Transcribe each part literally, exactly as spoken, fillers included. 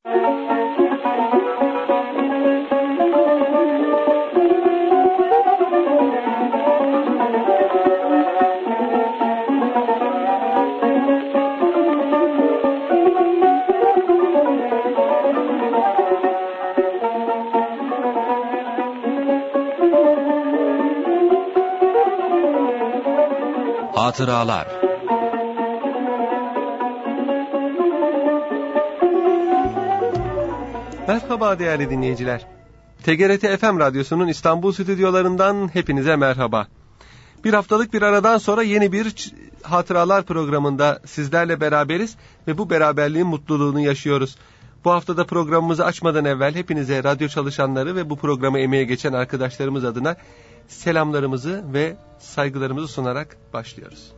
Hatıralar. Merhaba değerli dinleyiciler. T G R T F M Radyosu'nun İstanbul stüdyolarından hepinize merhaba. Bir haftalık bir aradan sonra yeni bir Hatıralar programında sizlerle beraberiz ve bu beraberliğin mutluluğunu yaşıyoruz. Bu haftada programımızı açmadan evvel hepinize, radyo çalışanları ve bu programı emeğe geçen arkadaşlarımız adına selamlarımızı ve saygılarımızı sunarak başlıyoruz.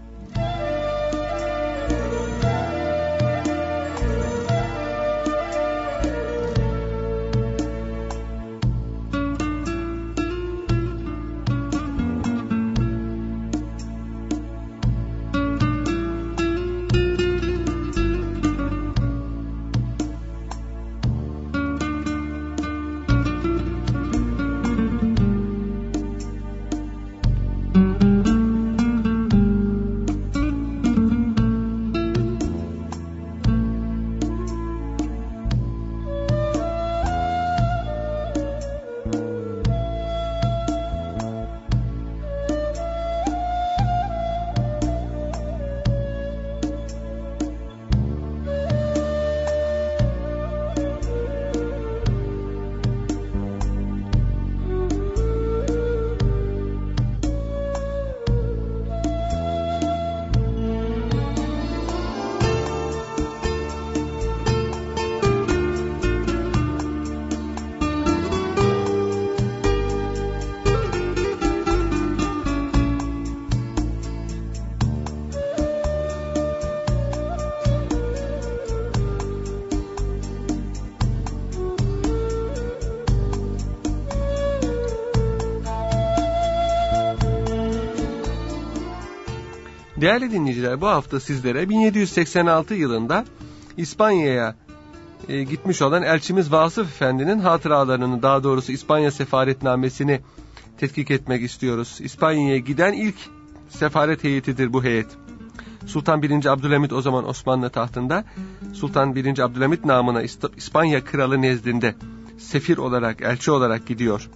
Değerli dinleyiciler, bu hafta sizlere bin yedi yüz seksen altı yılında İspanya'ya e, gitmiş olan elçimiz Vasıf Efendi'nin hatıralarını, daha doğrusu İspanya sefaretnamesini tetkik etmek istiyoruz. İspanya'ya giden ilk sefaret heyetidir bu heyet. Sultan birinci. Abdülhamit o zaman Osmanlı tahtında. Sultan birinci. Abdülhamit namına İspanya kralı nezdinde sefir olarak, elçi olarak gidiyor.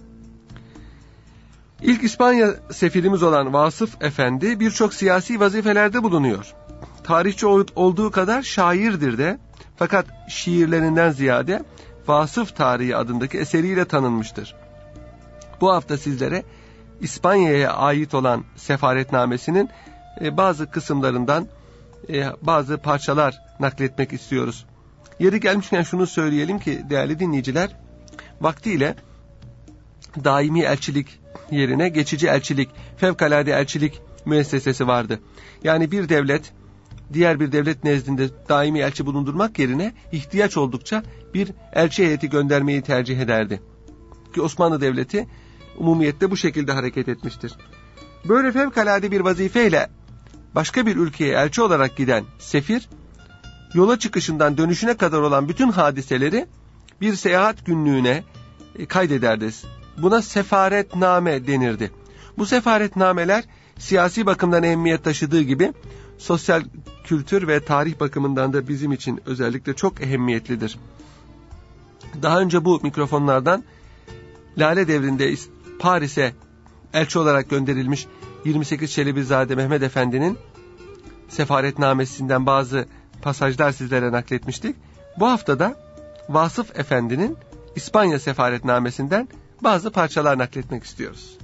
İlk İspanya sefirimiz olan Vasıf Efendi birçok siyasi vazifelerde bulunuyor. Tarihçi olduğu kadar şairdir de, fakat şiirlerinden ziyade Vasıf Tarihi adındaki eseriyle tanınmıştır. Bu hafta sizlere İspanya'ya ait olan sefaretnamesinin bazı kısımlarından bazı parçalar nakletmek istiyoruz. Yeri gelmişken şunu söyleyelim ki değerli dinleyiciler, vaktiyle daimi elçilik yerine geçici elçilik, fevkalade elçilik müessesesi vardı. Yani bir devlet diğer bir devlet nezdinde daimi elçi bulundurmak yerine ihtiyaç oldukça bir elçi heyeti göndermeyi tercih ederdi. Ki Osmanlı Devleti umumiyette bu şekilde hareket etmiştir. Böyle fevkalade bir vazifeyle başka bir ülkeye elçi olarak giden sefir, yola çıkışından dönüşüne kadar olan bütün hadiseleri bir seyahat günlüğüne kaydederdi. Buna sefaretname denirdi. Bu sefaretnameler siyasi bakımdan ehemmiyet taşıdığı gibi sosyal, kültür ve tarih bakımından da bizim için özellikle çok ehemmiyetlidir. Daha önce bu mikrofonlardan Lale Devri'nde Paris'e elçi olarak gönderilmiş yirmi sekiz Çelebizade Mehmet Efendi'nin sefaretnamesinden bazı pasajlar sizlere nakletmiştik. Bu haftada Vasıf Efendi'nin İspanya sefaretnamesinden bazı parçalar nakletmek istiyoruz.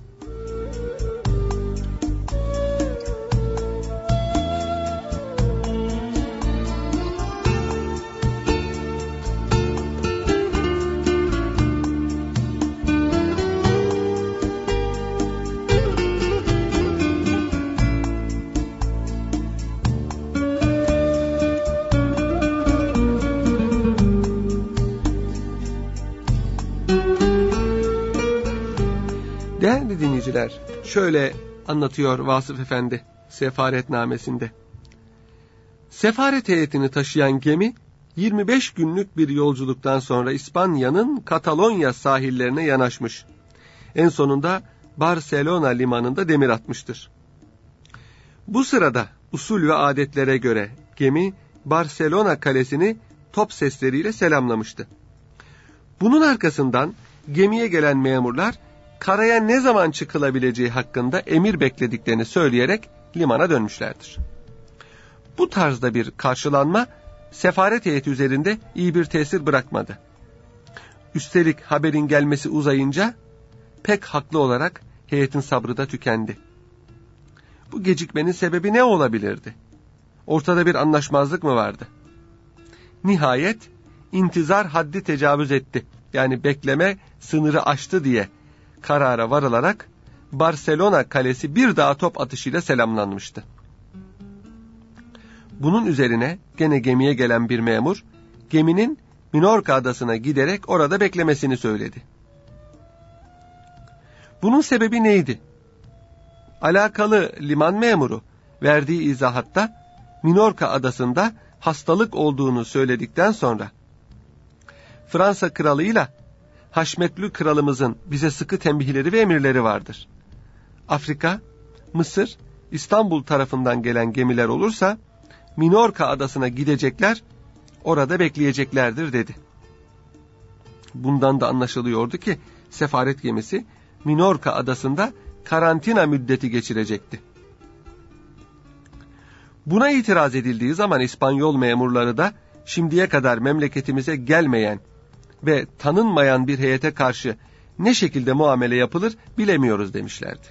Değerli dinleyiciler, şöyle anlatıyor Vasıf Efendi sefaretnamesinde. Sefaret heyetini taşıyan gemi yirmi beş günlük bir yolculuktan sonra İspanya'nın Katalonya sahillerine yanaşmış. En sonunda Barcelona limanında demir atmıştır. Bu sırada usul ve adetlere göre gemi Barcelona kalesini top sesleriyle selamlamıştı. Bunun arkasından gemiye gelen memurlar karaya ne zaman çıkılabileceği hakkında emir beklediklerini söyleyerek limana dönmüşlerdir. Bu tarzda bir karşılanma sefaret heyeti üzerinde iyi bir tesir bırakmadı. Üstelik haberin gelmesi uzayınca pek haklı olarak heyetin sabrı da tükendi. Bu gecikmenin sebebi ne olabilirdi? Ortada bir anlaşmazlık mı vardı? Nihayet intizar haddi tecavüz etti. Yani bekleme sınırı aştı diye karara varılarak Barcelona kalesi bir daha top atışıyla selamlanmıştı. Bunun üzerine gene gemiye gelen bir memur geminin Minorca adasına giderek orada beklemesini söyledi. Bunun sebebi neydi? Alakalı liman memuru verdiği izahatta Minorca adasında hastalık olduğunu söyledikten sonra Fransa kralıyla Haşmetli kralımızın bize sıkı tembihleri ve emirleri vardır. Afrika, Mısır, İstanbul tarafından gelen gemiler olursa Minorca adasına gidecekler, orada bekleyeceklerdir dedi. Bundan da anlaşılıyordu ki sefaret gemisi Minorca adasında karantina müddeti geçirecekti. Buna itiraz edildiği zaman İspanyol memurları da şimdiye kadar memleketimize gelmeyen ve tanınmayan bir heyete karşı ne şekilde muamele yapılır bilemiyoruz demişlerdi.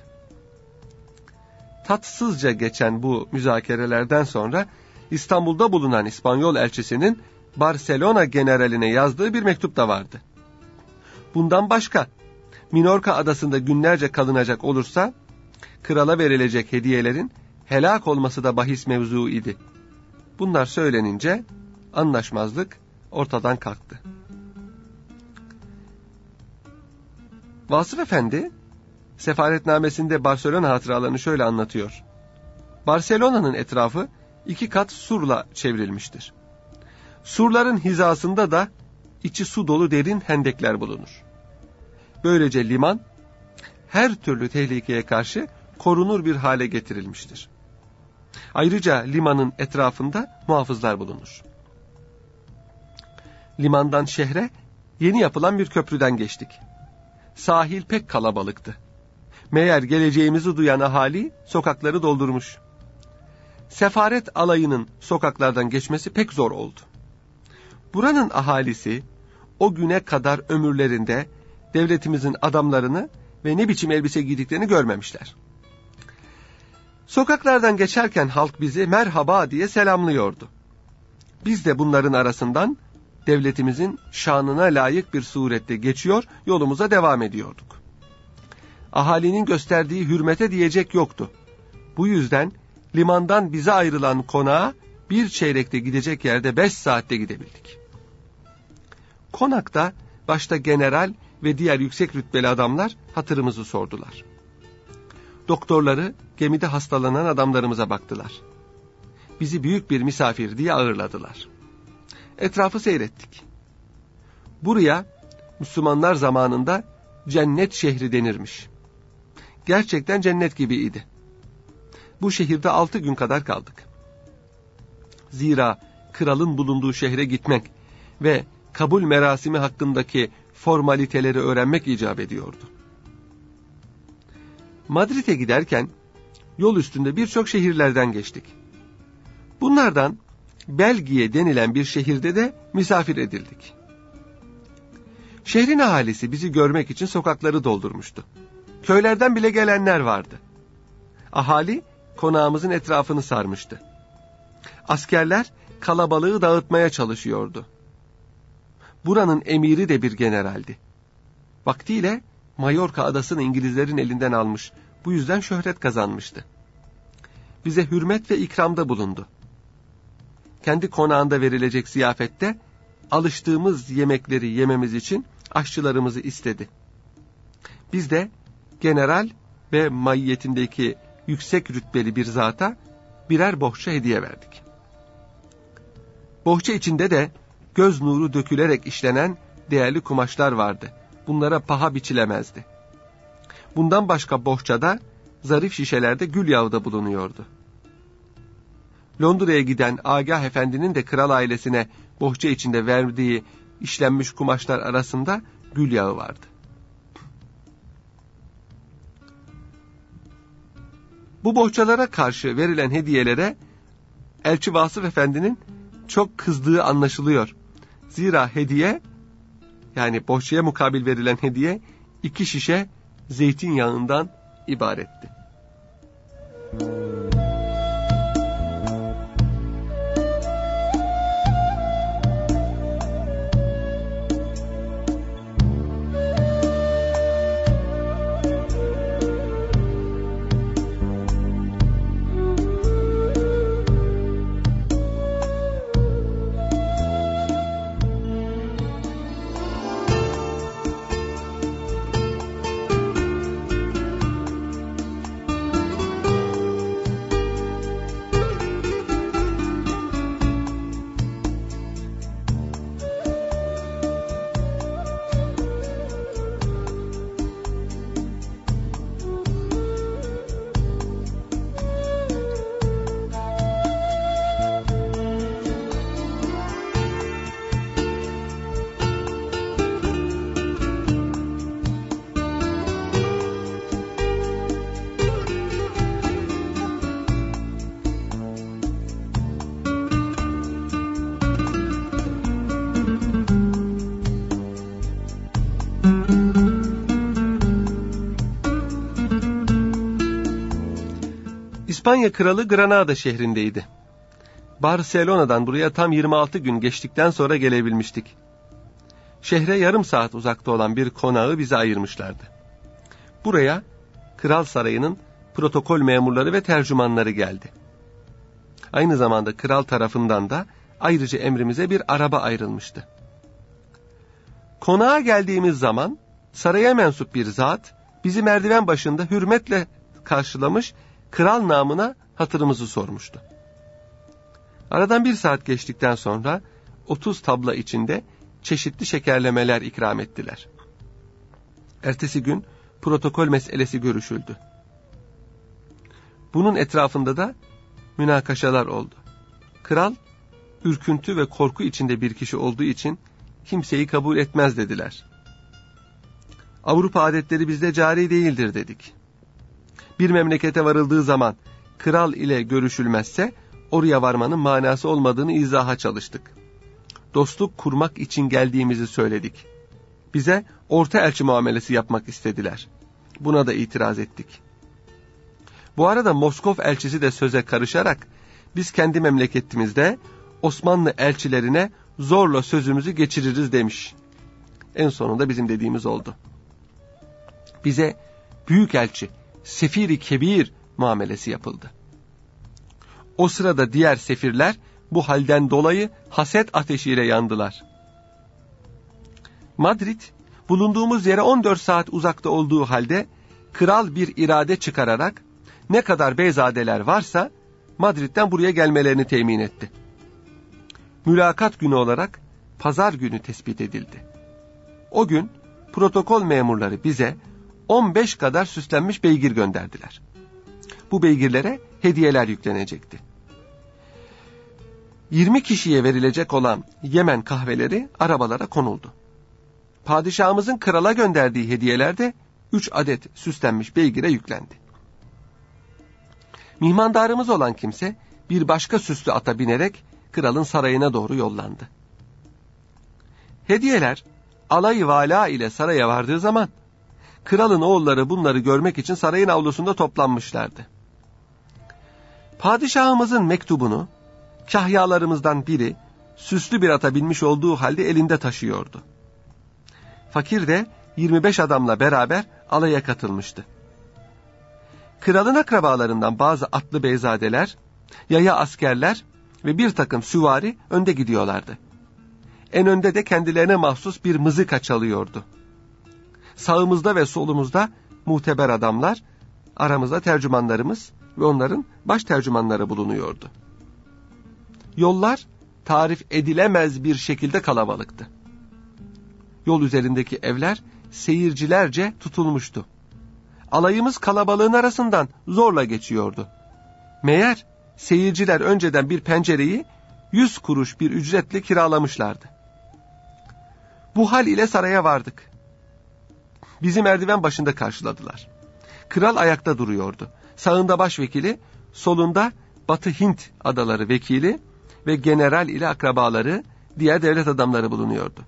Tatsızca geçen bu müzakerelerden sonra İstanbul'da bulunan İspanyol elçisinin Barcelona generaline yazdığı bir mektup da vardı. Bundan başka Minorca adasında günlerce kalınacak olursa krala verilecek hediyelerin helak olması da bahis mevzu idi. Bunlar söylenince anlaşmazlık ortadan kalktı. Vasıf Efendi sefaretnamesinde Barcelona hatıralarını şöyle anlatıyor. Barcelona'nın etrafı iki kat surla çevrilmiştir. Surların hizasında da içi su dolu derin hendekler bulunur. Böylece liman her türlü tehlikeye karşı korunur bir hale getirilmiştir. Ayrıca limanın etrafında muhafızlar bulunur. Limandan şehre yeni yapılan bir köprüden geçtik. Sahil pek kalabalıktı. Meğer geleceğimizi duyan ahali sokakları doldurmuş. Sefaret alayının sokaklardan geçmesi pek zor oldu. Buranın ahalisi o güne kadar ömürlerinde devletimizin adamlarını ve ne biçim elbise giydiklerini görmemişler. Sokaklardan geçerken halk bizi merhaba diye selamlıyordu. Biz de bunların arasından devletimizin şanına layık bir surette geçiyor, yolumuza devam ediyorduk. Ahalinin gösterdiği hürmete diyecek yoktu. Bu yüzden limandan bize ayrılan konağa bir çeyrekte gidecek yerde beş saatte gidebildik. Konakta başta general ve diğer yüksek rütbeli adamlar hatırımızı sordular. Doktorları gemide hastalanan adamlarımıza baktılar. Bizi büyük bir misafir diye ağırladılar. Etrafı seyrettik. Buraya Müslümanlar zamanında cennet şehri denirmiş. Gerçekten cennet gibiydi. Bu şehirde altı gün kadar kaldık. Zira kralın bulunduğu şehre gitmek ve kabul merasimi hakkındaki formaliteleri öğrenmek icap ediyordu. Madrid'e giderken yol üstünde birçok şehirlerden geçtik. Bunlardan Belgiye denilen bir şehirde de misafir edildik. Şehrin ahalisi bizi görmek için sokakları doldurmuştu. Köylerden bile gelenler vardı. Ahali konağımızın etrafını sarmıştı. Askerler kalabalığı dağıtmaya çalışıyordu. Buranın emiri de bir generaldi. Vaktiyle Mallorca adasını İngilizlerin elinden almış, bu yüzden şöhret kazanmıştı. Bize hürmet ve ikramda bulundu. Kendi konağında verilecek ziyafette alıştığımız yemekleri yememiz için aşçılarımızı istedi. Biz de general ve maiyetindeki yüksek rütbeli bir zata birer bohça hediye verdik. Bohça içinde de göz nuru dökülerek işlenen değerli kumaşlar vardı. Bunlara paha biçilemezdi. Bundan başka bohçada zarif şişelerde gül yağı da bulunuyordu. Londra'ya giden Agah Efendi'nin de kral ailesine bohça içinde verdiği işlenmiş kumaşlar arasında gül yağı vardı. Bu bohçalara karşı verilen hediyelere Elçi Vasıf Efendi'nin çok kızdığı anlaşılıyor. Zira hediye, yani bohçaya mukabil verilen hediye iki şişe zeytinyağından ibaretti. İspanya kralı Granada şehrindeydi. Barcelona'dan buraya tam yirmi altı gün geçtikten sonra gelebilmiştik. Şehre yarım saat uzakta olan bir konağı bize ayırmışlardı. Buraya kral sarayının protokol memurları ve tercümanları geldi. Aynı zamanda kral tarafından da ayrıca emrimize bir araba ayrılmıştı. Konağa geldiğimiz zaman saraya mensup bir zat bizi merdiven başında hürmetle karşılamış, kral namına hatırımızı sormuştu. Aradan bir saat geçtikten sonra otuz tabla içinde çeşitli şekerlemeler ikram ettiler. Ertesi gün protokol meselesi görüşüldü. Bunun etrafında da münakaşalar oldu. Kral, ürküntü ve korku içinde bir kişi olduğu için kimseyi kabul etmez dediler. Avrupa adetleri bizde cari değildir dedik. Bir memlekete varıldığı zaman kral ile görüşülmezse oraya varmanın manası olmadığını izaha çalıştık. Dostluk kurmak için geldiğimizi söyledik. Bize orta elçi muamelesi yapmak istediler. Buna da itiraz ettik. Bu arada Moskov elçisi de söze karışarak biz kendi memleketimizde Osmanlı elçilerine zorla sözümüzü geçiririz demiş. En sonunda bizim dediğimiz oldu. Bize büyükelçi, sefiri kebir muamelesi yapıldı. O sırada diğer sefirler bu halden dolayı haset ateşiyle yandılar. Madrid, bulunduğumuz yere on dört saat uzakta olduğu halde kral bir irade çıkararak ne kadar beyzadeler varsa Madrid'den buraya gelmelerini temin etti. Mülakat günü olarak pazar günü tespit edildi. O gün protokol memurları bize on beş kadar süslenmiş beygir gönderdiler. Bu beygirlere hediyeler yüklenecekti. yirmi kişiye verilecek olan Yemen kahveleri arabalara konuldu. Padişahımızın krala gönderdiği hediyelerde üç adet süslenmiş beygire yüklendi. Mihmandarımız olan kimse bir başka süslü ata binerek kralın sarayına doğru yollandı. Hediyeler alay-ı vala ile saraya vardığı zaman kralın oğulları bunları görmek için sarayın avlusunda toplanmışlardı. Padişahımızın mektubunu kahyalarımızdan biri süslü bir ata binmiş olduğu halde elinde taşıyordu. Fakir de yirmi beş adamla beraber alaya katılmıştı. Kralın akrabalarından bazı atlı beyzadeler, yaya askerler ve bir takım süvari önde gidiyorlardı. En önde de kendilerine mahsus bir mızıka çalıyordu. Sağımızda ve solumuzda muteber adamlar, aramızda tercümanlarımız ve onların baş tercümanları bulunuyordu. Yollar tarif edilemez bir şekilde kalabalıktı. Yol üzerindeki evler seyircilerce tutulmuştu. Alayımız kalabalığın arasından zorla geçiyordu. Meğer seyirciler önceden bir pencereyi yüz kuruş bir ücretle kiralamışlardı. Bu hal ile saraya vardık. Bizi merdiven başında karşıladılar. Kral ayakta duruyordu. Sağında başvekili, solunda Batı Hint adaları vekili ve general ile akrabaları, diğer devlet adamları bulunuyordu.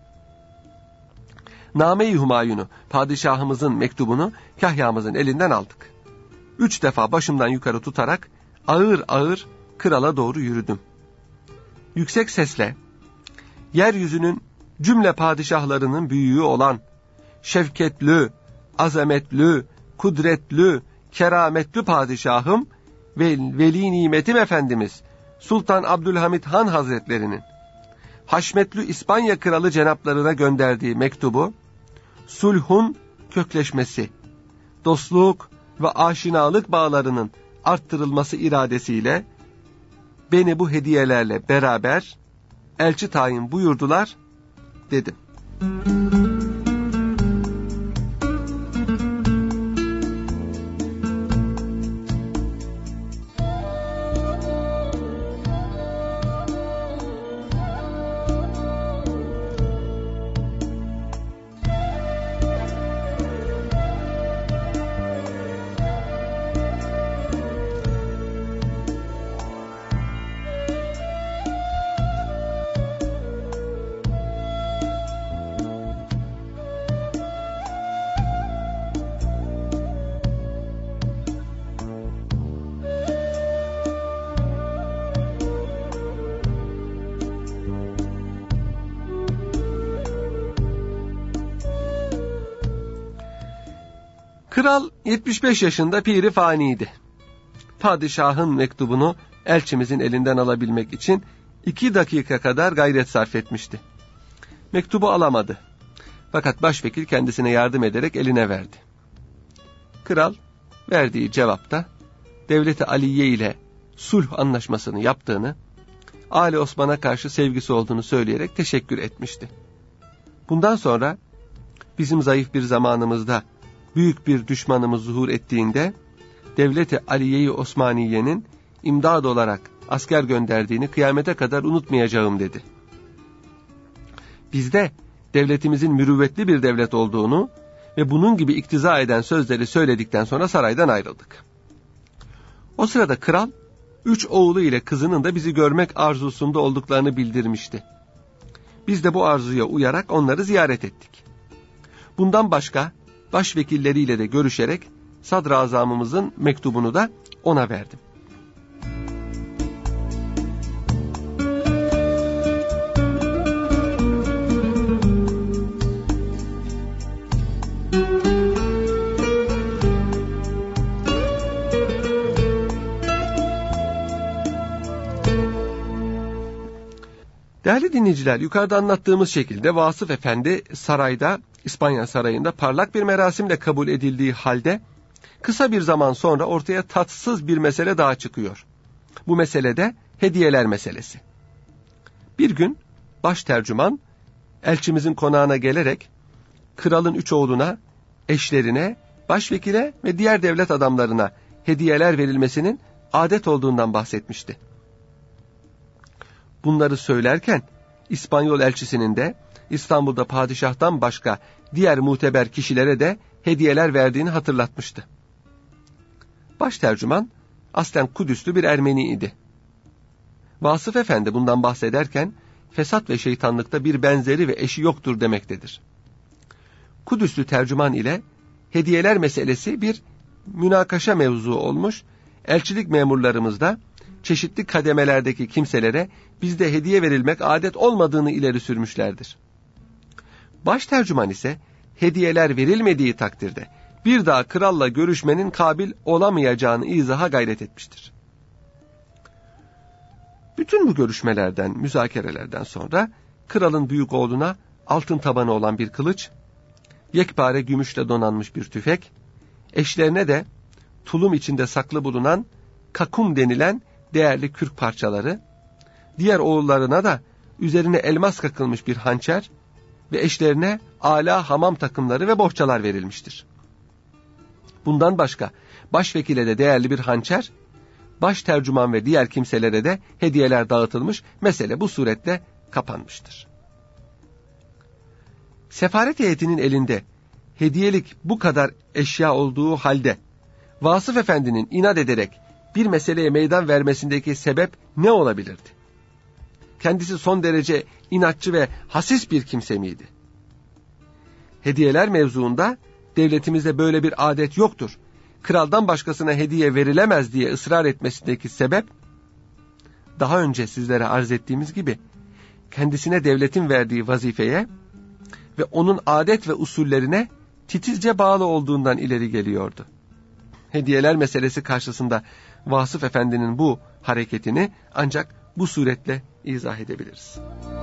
Name-i Humayun'u, padişahımızın mektubunu kahyamızın elinden aldık. Üç defa başımdan yukarı tutarak ağır ağır krala doğru yürüdüm. Yüksek sesle, yeryüzünün cümle padişahlarının büyüğü olan, şevketli, azametli, kudretli, kerametli padişahım ve veli nimetim efendimiz Sultan Abdülhamit Han Hazretlerinin haşmetli İspanya kralı cenaplarına gönderdiği mektubu, sulhun kökleşmesi, dostluk ve aşinalık bağlarının arttırılması iradesiyle beni bu hediyelerle beraber elçi tayin buyurdular dedim. Kral yetmiş beş yaşında piri faniydi. Padişahın mektubunu elçimizin elinden alabilmek için iki dakika kadar gayret sarf etmişti. Mektubu alamadı. Fakat başvekil kendisine yardım ederek eline verdi. Kral verdiği cevapta Devlet-i Aliye ile sulh anlaşmasını yaptığını, Ali Osman'a karşı sevgisi olduğunu söyleyerek teşekkür etmişti. Bundan sonra bizim zayıf bir zamanımızda büyük bir düşmanımız zuhur ettiğinde Devlet-i Aliye-i Osmaniye'nin imdad olarak asker gönderdiğini kıyamete kadar unutmayacağım dedi. Biz de devletimizin mürüvvetli bir devlet olduğunu ve bunun gibi iktiza eden sözleri söyledikten sonra saraydan ayrıldık. O sırada kral, üç oğlu ile kızının da bizi görmek arzusunda olduklarını bildirmişti. Biz de bu arzuya uyarak onları ziyaret ettik. Bundan başka başvekilleriyle de görüşerek sadrazamımızın mektubunu da ona verdim. Değerli dinleyiciler, yukarıda anlattığımız şekilde Vasıf Efendi sarayda, İspanya sarayında parlak bir merasimle kabul edildiği halde kısa bir zaman sonra ortaya tatsız bir mesele daha çıkıyor. Bu mesele de hediyeler meselesi. Bir gün baş tercüman elçimizin konağına gelerek kralın üç oğluna, eşlerine, başvekile ve diğer devlet adamlarına hediyeler verilmesinin adet olduğundan bahsetmişti. Bunları söylerken İspanyol elçisinin de İstanbul'da padişahtan başka diğer muteber kişilere de hediyeler verdiğini hatırlatmıştı. Baştercüman aslen Kudüslü bir Ermeni idi. Vasıf Efendi bundan bahsederken fesat ve şeytanlıkta bir benzeri ve eşi yoktur demektedir. Kudüslü tercüman ile hediyeler meselesi bir münakaşa mevzu olmuş, elçilik memurlarımız da çeşitli kademelerdeki kimselere bizde hediye verilmek adet olmadığını ileri sürmüşlerdir. Baştercüman ise hediyeler verilmediği takdirde bir daha kralla görüşmenin kabil olamayacağını izaha gayret etmiştir. Bütün bu görüşmelerden, müzakerelerden sonra kralın büyük oğluna altın tabanı olan bir kılıç, yekpare gümüşle donanmış bir tüfek, eşlerine de tulum içinde saklı bulunan kakum denilen değerli kürk parçaları, diğer oğullarına da üzerine elmas kakılmış bir hançer ve eşlerine âlâ hamam takımları ve bohçalar verilmiştir. Bundan başka başvekile de değerli bir hançer, baş tercüman ve diğer kimselere de hediyeler dağıtılmış, mesele bu suretle kapanmıştır. Sefaret heyetinin elinde hediyelik bu kadar eşya olduğu halde Vasıf Efendi'nin inat ederek bir meseleye meydan vermesindeki sebep ne olabilirdi? Kendisi son derece inatçı ve hasis bir kimse miydi? Hediyeler mevzuunda devletimizde böyle bir adet yoktur, kraldan başkasına hediye verilemez diye ısrar etmesindeki sebep, daha önce sizlere arz ettiğimiz gibi, kendisine devletin verdiği vazifeye ve onun adet ve usullerine titizce bağlı olduğundan ileri geliyordu. Hediyeler meselesi karşısında Vasıf Efendi'nin bu hareketini ancak bu suretle izah edebiliriz.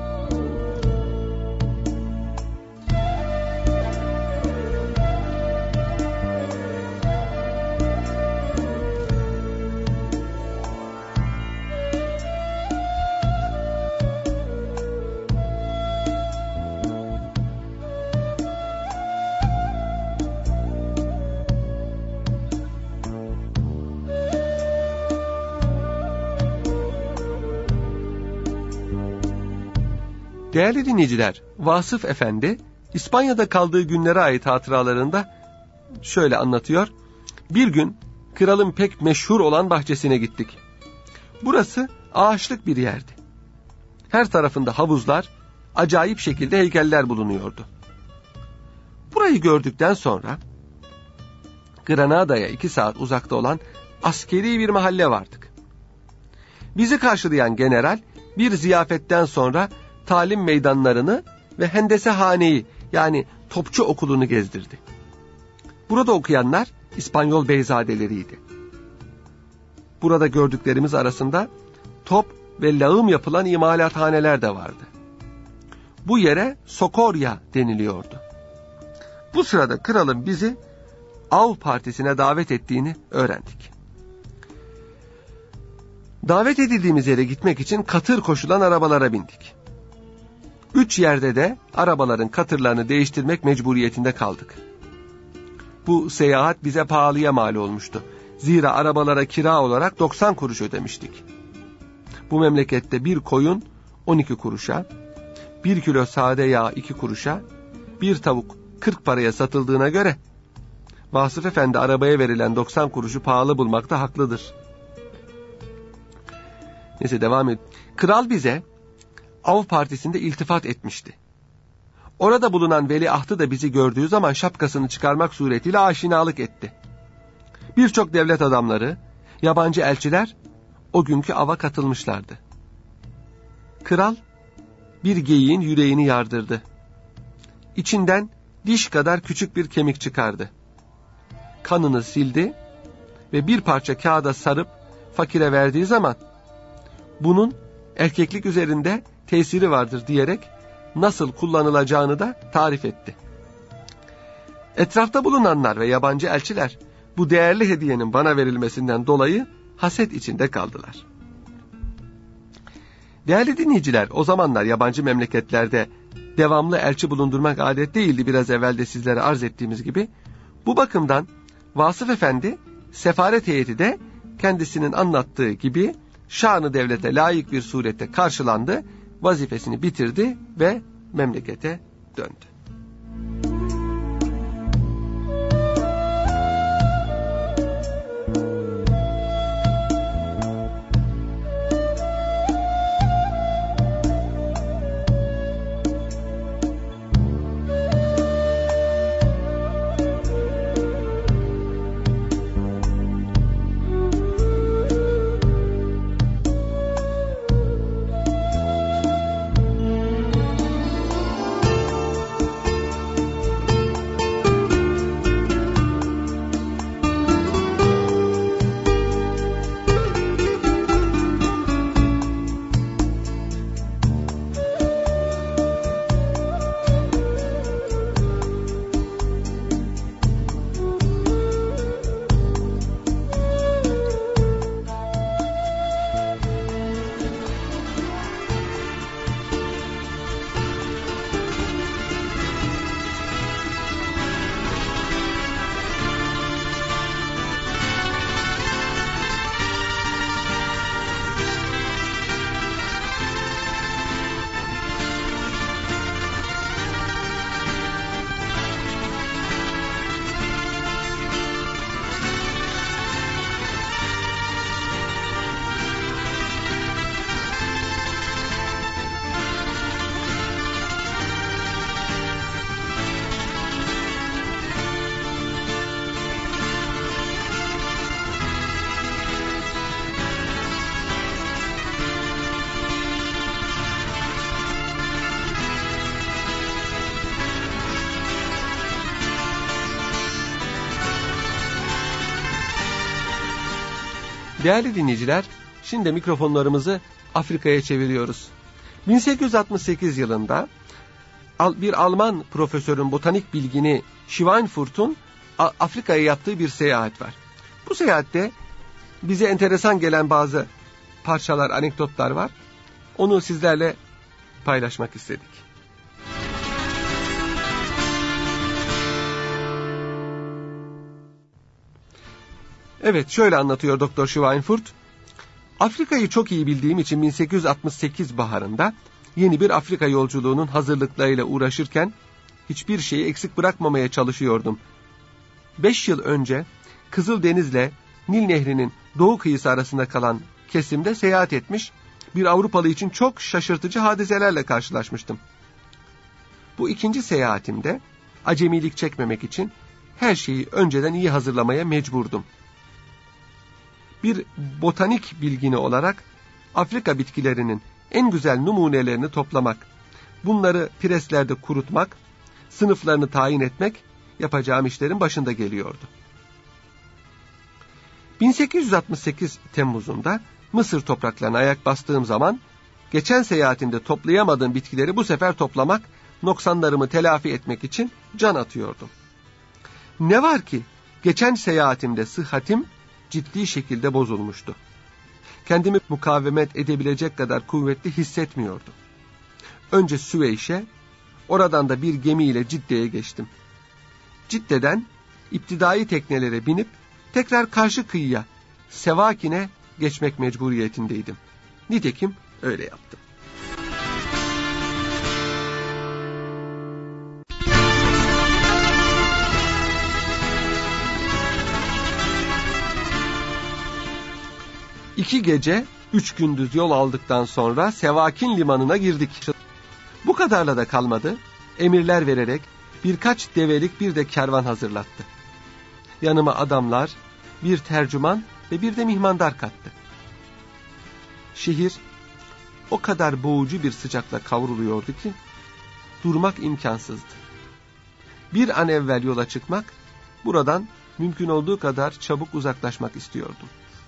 Değerli dinleyiciler, Vasıf Efendi, İspanya'da kaldığı günlere ait hatıralarında şöyle anlatıyor. Bir gün kralın pek meşhur olan bahçesine gittik. Burası ağaçlık bir yerdi. Her tarafında havuzlar, acayip şekilde heykeller bulunuyordu. Burayı gördükten sonra Granada'ya iki saat uzakta olan askeri bir mahalle vardık. Bizi karşılayan general bir ziyafetten sonra talim meydanlarını ve hendesehaneyi, yani topçu okulunu gezdirdi. Burada okuyanlar İspanyol beyzadeleriydi. Burada gördüklerimiz arasında top ve lağım yapılan imalathaneler de vardı. Bu yere Sokorya deniliyordu. Bu sırada kralın bizi av partisine davet ettiğini öğrendik. Davet edildiğimiz yere gitmek için katır koşulan arabalara bindik. Üç yerde de arabaların katırlarını değiştirmek mecburiyetinde kaldık. Bu seyahat bize pahalıya mal olmuştu. Zira arabalara kira olarak doksan kuruş ödemiştik. Bu memlekette bir koyun on iki kuruşa, bir kilo sade yağ iki kuruşa, bir tavuk kırk paraya satıldığına göre Vasıf Efendi arabaya verilen doksan kuruşu pahalı bulmakta haklıdır. Neyse, devam et. Kral bize av partisinde iltifat etmişti. Orada bulunan veliahtı da bizi gördüğü zaman şapkasını çıkarmak suretiyle aşinalık etti. Birçok devlet adamları, yabancı elçiler o günkü ava katılmışlardı. Kral bir geyiğin yüreğini yardırdı. İçinden diş kadar küçük bir kemik çıkardı. Kanını sildi ve bir parça kağıda sarıp fakire verdiği zaman bunun erkeklik üzerinde tesiri vardır diyerek nasıl kullanılacağını da tarif etti. Etrafta bulunanlar ve yabancı elçiler bu değerli hediyenin bana verilmesinden dolayı haset içinde kaldılar. Değerli dinleyiciler, o zamanlar yabancı memleketlerde devamlı elçi bulundurmak adet değildi, biraz evvel de sizlere arz ettiğimiz gibi. Bu bakımdan Vasıf Efendi sefaret heyeti de kendisinin anlattığı gibi şanı devlete layık bir surette karşılandı, vazifesini bitirdi ve memlekete döndü. Değerli dinleyiciler, şimdi mikrofonlarımızı Afrika'ya çeviriyoruz. bin sekiz yüz altmış sekiz yılında bir Alman profesörün, botanik bilgini Schweinfurt'un Afrika'ya yaptığı bir seyahat var. Bu seyahatte bize enteresan gelen bazı parçalar, anekdotlar var. Onu sizlerle paylaşmak istedik. Evet, şöyle anlatıyor Doktor Schweinfurt. Afrika'yı çok iyi bildiğim için bin sekiz yüz altmış sekiz baharında yeni bir Afrika yolculuğunun hazırlıklarıyla uğraşırken hiçbir şeyi eksik bırakmamaya çalışıyordum. Beş yıl önce Kızıldeniz'le Nil Nehri'nin doğu kıyısı arasında kalan kesimde seyahat etmiş, bir Avrupalı için çok şaşırtıcı hadiselerle karşılaşmıştım. Bu ikinci seyahatimde acemilik çekmemek için her şeyi önceden iyi hazırlamaya mecburdum. Bir botanik bilgini olarak Afrika bitkilerinin en güzel numunelerini toplamak, bunları preslerde kurutmak, sınıflarını tayin etmek yapacağım işlerin başında geliyordu. bin sekiz yüz altmış sekiz Temmuz'unda Mısır topraklarına ayak bastığım zaman geçen seyahatimde toplayamadığım bitkileri bu sefer toplamak, noksanlarımı telafi etmek için can atıyordum. Ne var ki geçen seyahatimde sıhhatim ciddi şekilde bozulmuştu. Kendimi mukavemet edebilecek kadar kuvvetli hissetmiyordum. Önce Süveyş'e, oradan da bir gemiyle Cidde'ye geçtim. Cidde'den iptidai teknelere binip tekrar karşı kıyıya, Sevakin'e geçmek mecburiyetindeydim. Nitekim öyle yaptım. İki gece, üç gündüz yol aldıktan sonra Sevakin limanına girdik. Bu kadarla da kalmadı. Emirler vererek birkaç develik bir de kervan hazırlattı. Yanıma adamlar, bir tercüman ve bir de mihmandar kattı. Şehir o kadar boğucu bir sıcakla kavruluyordu ki durmak imkansızdı. Bir an evvel yola çıkmak, buradan mümkün olduğu kadar çabuk uzaklaşmak istiyordum.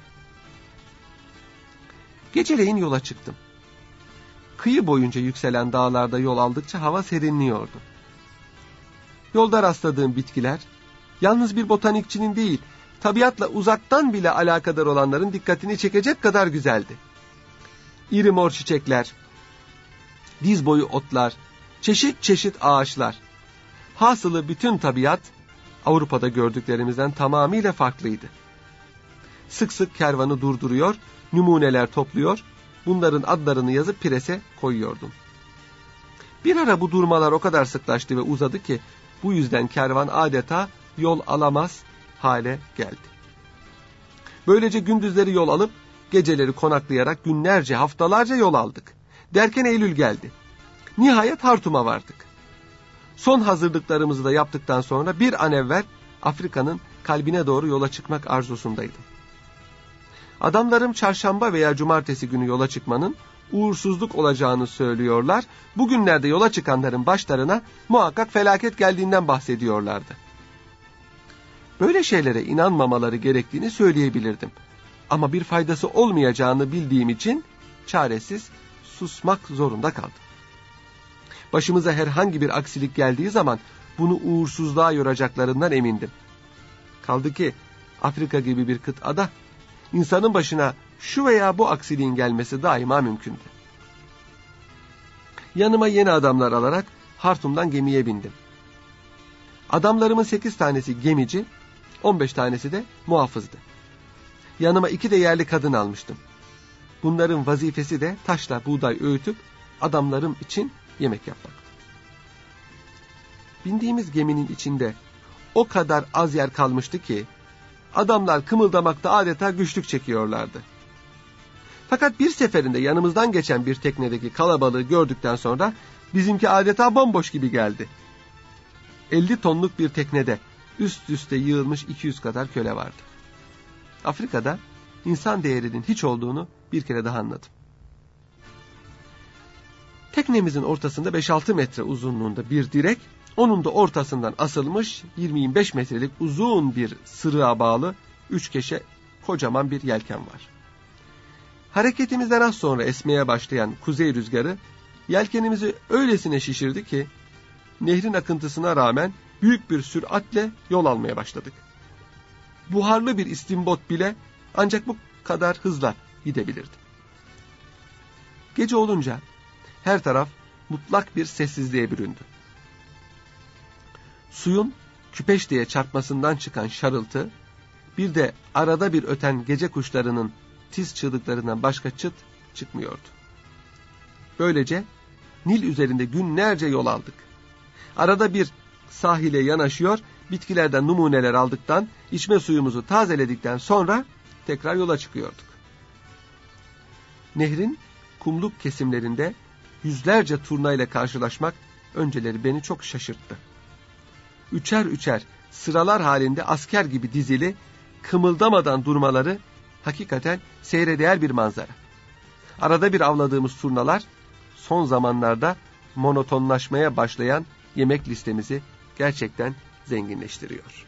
Geceleyin yola çıktım. Kıyı boyunca yükselen dağlarda yol aldıkça hava serinliyordu. Yolda rastladığım bitkiler, yalnız bir botanikçinin değil, tabiatla uzaktan bile alakadar olanların dikkatini çekecek kadar güzeldi. İri mor çiçekler, diz boyu otlar, çeşit çeşit ağaçlar. Hasılı bütün tabiat, Avrupa'da gördüklerimizden tamamıyla farklıydı. Sık sık kervanı durduruyor, numuneler topluyor, bunların adlarını yazıp prese koyuyordum. Bir ara bu durmalar o kadar sıklaştı ve uzadı ki, bu yüzden kervan adeta yol alamaz hale geldi. Böylece gündüzleri yol alıp, geceleri konaklayarak günlerce, haftalarca yol aldık. Derken Eylül geldi. Nihayet Hartum'a vardık. Son hazırlıklarımızı da yaptıktan sonra bir an evvel Afrika'nın kalbine doğru yola çıkmak arzusundaydım. Adamlarım çarşamba veya cumartesi günü yola çıkmanın uğursuzluk olacağını söylüyorlar. Bugünlerde yola çıkanların başlarına muhakkak felaket geldiğinden bahsediyorlardı. Böyle şeylere inanmamaları gerektiğini söyleyebilirdim. Ama bir faydası olmayacağını bildiğim için çaresiz susmak zorunda kaldım. Başımıza herhangi bir aksilik geldiği zaman bunu uğursuzluğa yoracaklarından emindim. Kaldı ki Afrika gibi bir kıtada insanın başına şu veya bu aksiliğin gelmesi daima mümkündü. Yanıma yeni adamlar alarak Hartum'dan gemiye bindim. Adamlarımın sekiz tanesi gemici, on beş tanesi de muhafızdı. Yanıma iki de yerli kadın almıştım. Bunların vazifesi de taşla buğday öğütüp adamlarım için yemek yapmaktı. Bindiğimiz geminin içinde o kadar az yer kalmıştı ki adamlar kımıldamakta adeta güçlük çekiyorlardı. Fakat bir seferinde yanımızdan geçen bir teknedeki kalabalığı gördükten sonra bizimki adeta bomboş gibi geldi. elli tonluk bir teknede üst üste yığılmış iki yüz kadar köle vardı. Afrika'da insan değerinin hiç olduğunu bir kere daha anladım. Teknemizin ortasında beş altı metre uzunluğunda bir direk, onun da ortasından asılmış yirmi yirmi beş metrelik uzun bir sırığa bağlı üç keşe kocaman bir yelken var. Hareketimizden az sonra esmeye başlayan kuzey rüzgarı yelkenimizi öylesine şişirdi ki nehrin akıntısına rağmen büyük bir süratle yol almaya başladık. Buharlı bir istimbot bile ancak bu kadar hızla gidebilirdi. Gece olunca her taraf mutlak bir sessizliğe büründü. Suyun küpeş diye çarpmasından çıkan şarıltı, bir de arada bir öten gece kuşlarının tiz çığlıklarından başka çıt çıkmıyordu. Böylece Nil üzerinde günlerce yol aldık. Arada bir sahile yanaşıyor, bitkilerden numuneler aldıktan, içme suyumuzu tazeledikten sonra tekrar yola çıkıyorduk. Nehrin kumluk kesimlerinde yüzlerce turnayla karşılaşmak önceleri beni çok şaşırttı. Üçer üçer sıralar halinde asker gibi dizili, kımıldamadan durmaları hakikaten seyredeğer bir manzara. Arada bir avladığımız turnalar son zamanlarda monotonlaşmaya başlayan yemek listemizi gerçekten zenginleştiriyor.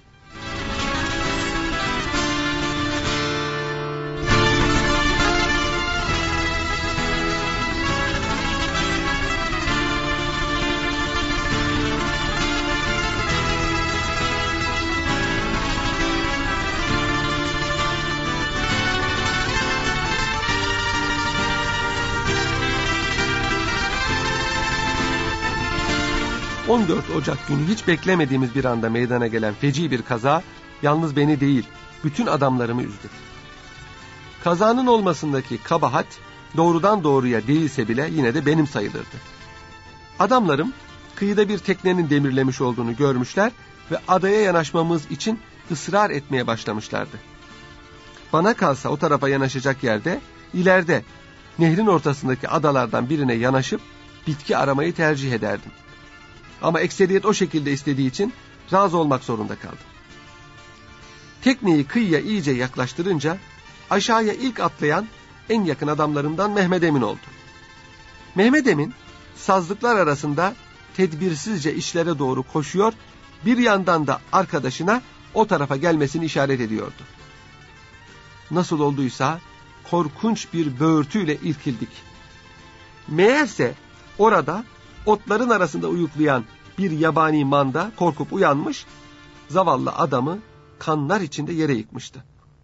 on dört Ocak günü hiç beklemediğimiz bir anda meydana gelen feci bir kaza yalnız beni değil, bütün adamlarımı üzdü. Kazanın olmasındaki kabahat doğrudan doğruya değilse bile yine de benim sayılırdı. Adamlarım kıyıda bir teknenin demirlemiş olduğunu görmüşler ve adaya yanaşmamız için ısrar etmeye başlamışlardı. Bana kalsa o tarafa yanaşacak yerde ileride nehrin ortasındaki adalardan birine yanaşıp bitki aramayı tercih ederdim. Ama ekseriyet o şekilde istediği için razı olmak zorunda kaldım. Tekneyi kıyıya iyice yaklaştırınca aşağıya ilk atlayan en yakın adamlarımdan Mehmet Emin oldu. Mehmet Emin sazlıklar arasında tedbirsizce işlere doğru koşuyor, bir yandan da arkadaşına o tarafa gelmesini işaret ediyordu. Nasıl olduysa korkunç bir böğürtüyle irkildik. Meğerse orada otların arasında uyuklayan bir yabani manda korkup uyanmış, zavallı adamı kanlar içinde yere yıkmıştı.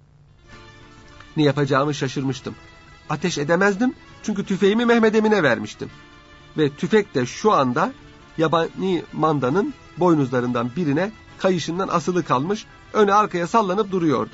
Ne yapacağımı şaşırmıştım. Ateş edemezdim çünkü tüfeğimi Mehmet Emin'e vermiştim. Ve tüfek de şu anda yabani mandanın boynuzlarından birine kayışından asılı kalmış, öne arkaya sallanıp duruyordu.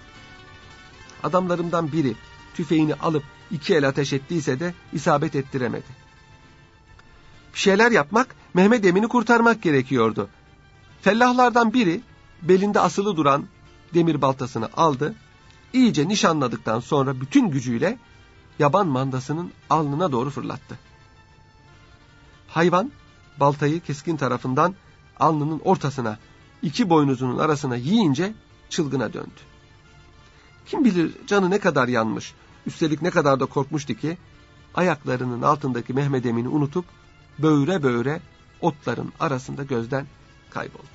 Adamlarımdan biri tüfeğini alıp iki el ateş ettiyse de isabet ettiremedi. Bir şeyler yapmak, Mehmet Emin'i kurtarmak gerekiyordu. Fellahlardan biri belinde asılı duran demir baltasını aldı, iyice nişanladıktan sonra bütün gücüyle yaban mandasının alnına doğru fırlattı. Hayvan baltayı keskin tarafından alnının ortasına, iki boynuzunun arasına yiyince çılgına döndü. Kim bilir canı ne kadar yanmış, üstelik ne kadar da korkmuştu ki ayaklarının altındaki Mehmet Emin'i unutup böğüre böğüre otların arasında gözden kayboldu.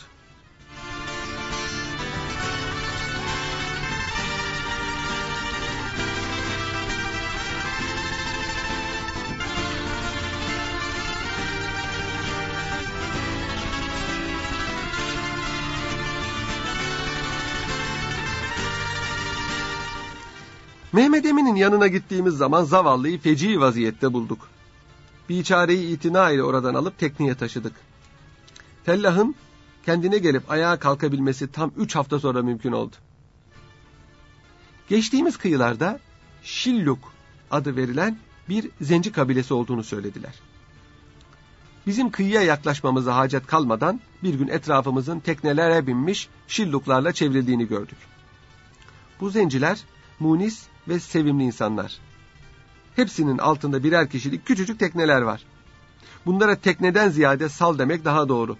Mehmet Emin'in yanına gittiğimiz zaman zavallıyı feci vaziyette bulduk. Biçareyi itina ile oradan alıp tekneye taşıdık. Fellah'ın kendine gelip ayağa kalkabilmesi tam üç hafta sonra mümkün oldu. Geçtiğimiz kıyılarda Şilluk adı verilen bir zenci kabilesi olduğunu söylediler. Bizim kıyıya yaklaşmamıza hacet kalmadan bir gün etrafımızın teknelere binmiş Şilluklarla çevrildiğini gördük. Bu zenciler munis ve sevimli insanlar. Hepsinin altında birer kişilik küçücük tekneler var. Bunlara tekneden ziyade sal demek daha doğru.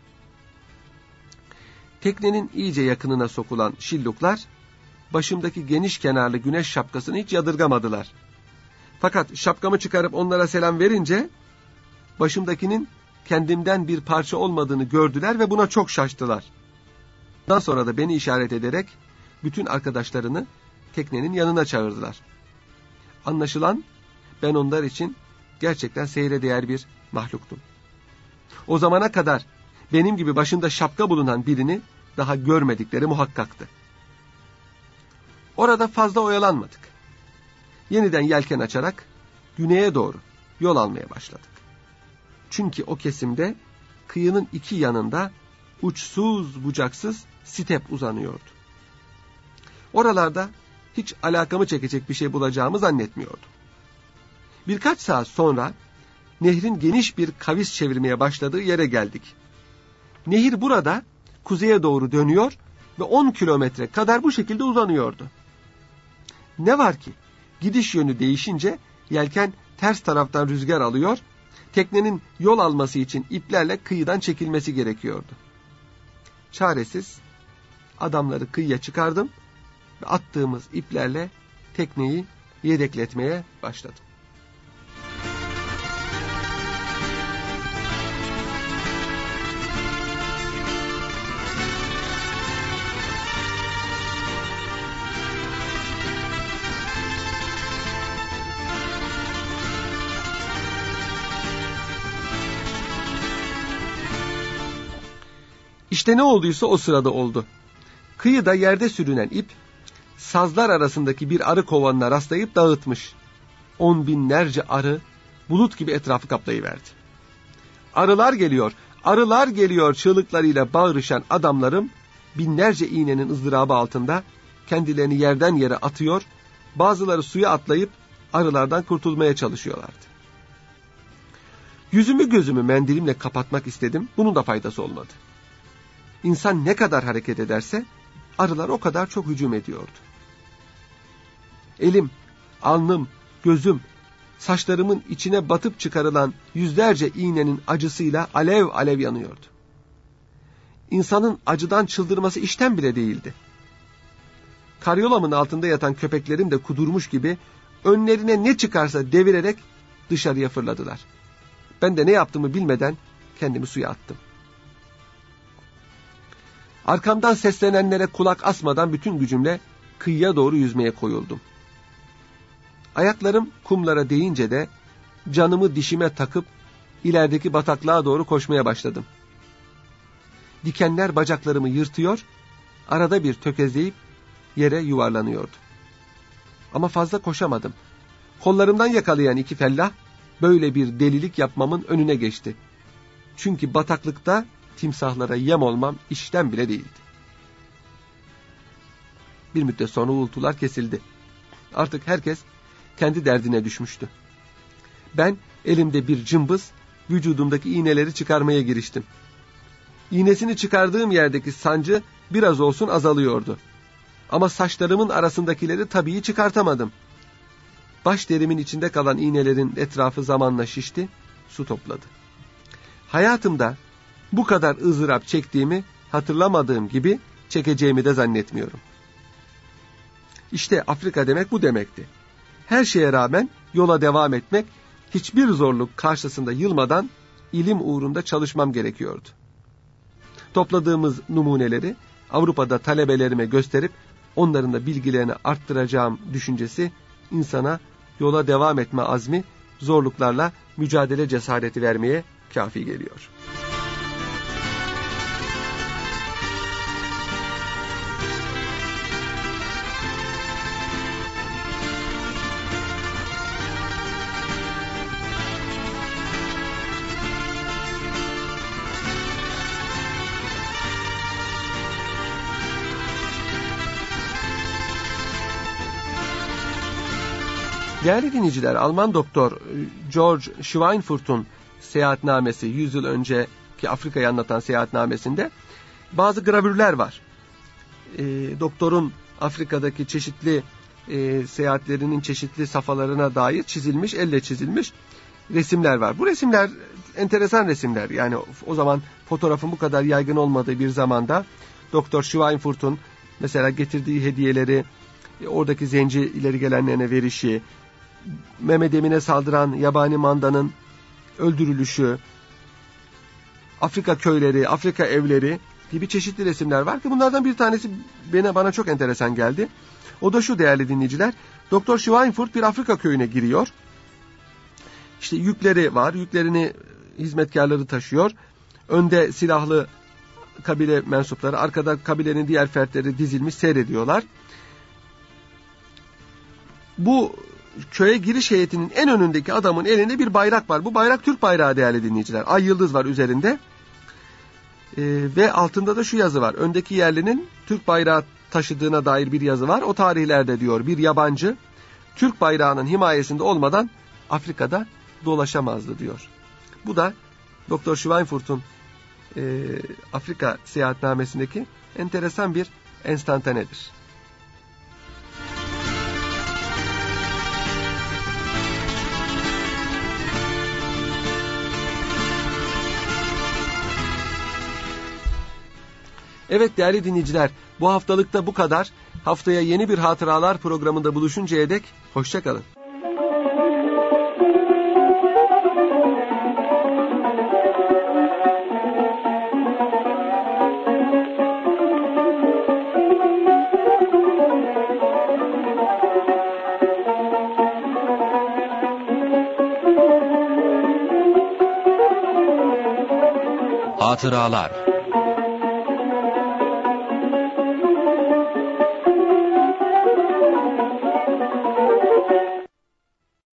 Teknenin iyice yakınına sokulan Şilluklar, başımdaki geniş kenarlı güneş şapkasını hiç yadırgamadılar. Fakat şapkamı çıkarıp onlara selam verince, başımdakinin kendimden bir parça olmadığını gördüler ve buna çok şaştılar. Daha sonra da beni işaret ederek bütün arkadaşlarını teknenin yanına çağırdılar. Anlaşılan ben onlar için gerçekten seyre değer bir mahluktum. O zamana kadar benim gibi başında şapka bulunan birini daha görmedikleri muhakkaktı. Orada fazla oyalanmadık. Yeniden yelken açarak güneye doğru yol almaya başladık. Çünkü o kesimde kıyının iki yanında uçsuz bucaksız step uzanıyordu. Oralarda hiç alakamı çekecek bir şey bulacağımı zannetmiyordum. Birkaç saat sonra nehrin geniş bir kavis çevirmeye başladığı yere geldik. Nehir burada kuzeye doğru dönüyor ve on kilometre kadar bu şekilde uzanıyordu. Ne var ki gidiş yönü değişince yelken ters taraftan rüzgar alıyor, teknenin yol alması için iplerle kıyıdan çekilmesi gerekiyordu. Çaresiz adamları kıyıya çıkardım ve attığımız iplerle tekneyi yedekletmeye başladım. İşte ne olduysa o sırada oldu. Kıyıda yerde sürünen ip, sazlar arasındaki bir arı kovanına rastlayıp dağıtmış. On binlerce arı bulut gibi etrafı kaplayıverdi. Arılar geliyor, arılar geliyor çığlıklarıyla bağırışan adamlarım, binlerce iğnenin ızdırabı altında kendilerini yerden yere atıyor, bazıları suya atlayıp arılardan kurtulmaya çalışıyorlardı. Yüzümü gözümü mendilimle kapatmak istedim, bunun da faydası olmadı. İnsan ne kadar hareket ederse arılar o kadar çok hücum ediyordu. Elim, alnım, gözüm, saçlarımın içine batıp çıkarılan yüzlerce iğnenin acısıyla alev alev yanıyordu. İnsanın acıdan çıldırması işten bile değildi. Karyolamın altında yatan köpeklerim de kudurmuş gibi önlerine ne çıkarsa devirerek dışarıya fırladılar. Ben de ne yaptığımı bilmeden kendimi suya attım. Arkamdan seslenenlere kulak asmadan bütün gücümle kıyıya doğru yüzmeye koyuldum. Ayaklarım kumlara değince de canımı dişime takıp ilerideki bataklığa doğru koşmaya başladım. Dikenler bacaklarımı yırtıyor, arada bir tökezleyip yere yuvarlanıyordu. Ama fazla koşamadım. Kollarımdan yakalayan iki fellah böyle bir delilik yapmamın önüne geçti. Çünkü bataklıkta timsahlara yem olmam işten bile değildi. Bir müddet sonra uğultular kesildi. Artık herkes kendi derdine düşmüştü. Ben elimde bir cımbız, vücudumdaki iğneleri çıkarmaya giriştim. İğnesini çıkardığım yerdeki sancı biraz olsun azalıyordu. Ama saçlarımın arasındakileri tabii çıkartamadım. Baş derimin içinde kalan iğnelerin etrafı zamanla şişti, su topladı. Hayatımda bu kadar ızdırap çektiğimi hatırlamadığım gibi çekeceğimi de zannetmiyorum. İşte Afrika demek bu demekti. Her şeye rağmen yola devam etmek, hiçbir zorluk karşısında yılmadan ilim uğrunda çalışmam gerekiyordu. Topladığımız numuneleri Avrupa'da talebelerime gösterip onların da bilgilerini arttıracağım düşüncesi insana yola devam etme azmi, zorluklarla mücadele cesareti vermeye kafi geliyor. Değerli dinleyiciler, Alman doktor George Schweinfurt'un seyahatnamesi, yüz yıl önceki Afrika'yı anlatan seyahatnamesinde bazı gravürler var. E, doktorun Afrika'daki çeşitli e, seyahatlerinin çeşitli safhalarına dair çizilmiş, elle çizilmiş resimler var. Bu resimler enteresan resimler. Yani o zaman fotoğrafın bu kadar yaygın olmadığı bir zamanda Doktor Schweinfurt'un mesela getirdiği hediyeleri, oradaki zenci ileri gelenlerine verişi, Mehmet Emin'e saldıran yabani mandanın öldürülüşü, Afrika köyleri, Afrika evleri gibi çeşitli resimler var ki bunlardan bir tanesi bana, bana çok enteresan geldi. O da şu değerli dinleyiciler. Doktor Schweinfurt bir Afrika köyüne giriyor. İşte yükleri var. Yüklerini hizmetkarları taşıyor. Önde silahlı kabile mensupları, arkada kabilenin diğer fertleri dizilmiş seyrediyorlar. Bu köye giriş heyetinin en önündeki adamın elinde bir bayrak var. Bu bayrak Türk bayrağı değerli dinleyiciler. Ay yıldız var üzerinde. Ee, ve altında da şu yazı var. Öndeki yerlinin Türk bayrağı taşıdığına dair bir yazı var. O tarihlerde diyor bir yabancı Türk bayrağının himayesinde olmadan Afrika'da dolaşamazdı diyor. Bu da Doktor Schweinfurt'un e, Afrika seyahatnamesindeki enteresan bir enstantanedir. Evet değerli dinleyiciler, bu haftalıkta bu kadar. Haftaya yeni bir hatıralar programında buluşuncaya dek hoşça kalın. Hatıralar